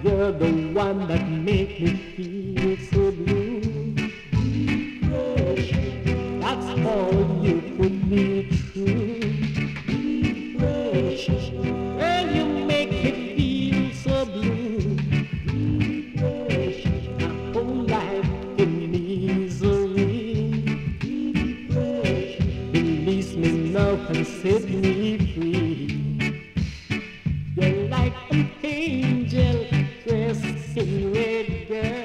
You're the one that make me feel so blue. That's all you put me through. Well, you make me feel so blue. My whole life in misery. Release me now and set me free. You're like an angel dressed in red, girl.